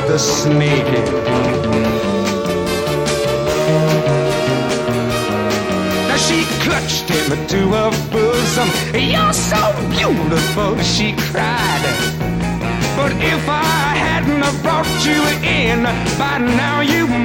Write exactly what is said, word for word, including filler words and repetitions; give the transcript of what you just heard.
the snakehead. Now she clutched him to her bosom. You're so beautiful, she cried. But if I hadn't have brought you in, by now you